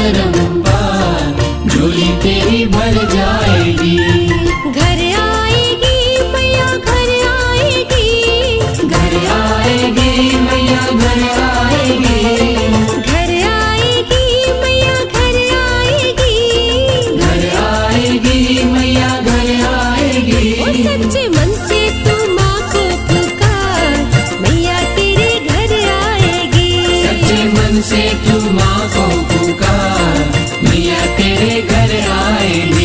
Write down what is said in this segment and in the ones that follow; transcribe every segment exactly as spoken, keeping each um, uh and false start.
परम्पार, झोली तेरी भर जाएगी। घर आएगी मैया घर आएगी, घर आएगी मैया घर आएगी, घर आएगी मैया घर आएगी, घर आएगी मैया घर आएगी। ओ सच्चे मन से तू माँ को पुकार, मैया तेरे घर आएगी। सच्चे मन से तू माँ को पुकार, मैया तेरे घर आएगी।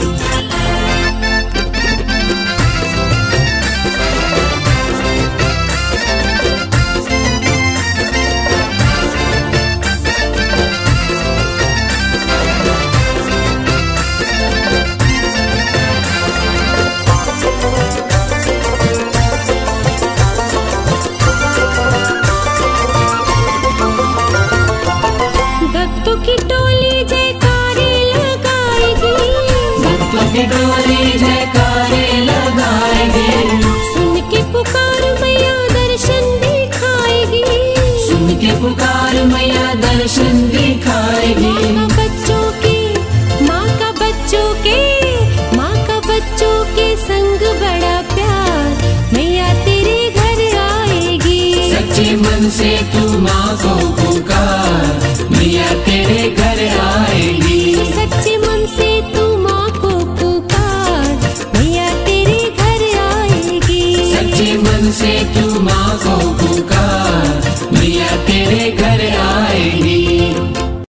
भक्तों की टोली जयकारे लगाएगी, भक्तों की टोली जयकारे लगाएगी। सुन के पुकार मैया दर्शन दिखाएगी, सुन के पुकार मैया दर्शन दिखाएगी। माँ का बच्चों के माँ का बच्चों के माँ का बच्चों के संग बड़ा प्यार, मैया तेरे घर आएगी। सच्चे मन से तू माँ को पुकार, मैया तेरे घर आएगी। सच्चे मन से तू माँ को पुकार, मैया तेरे घर आएगी। सच्चे मन से तू माँ को पुकार, मैया तेरे घर आएगी।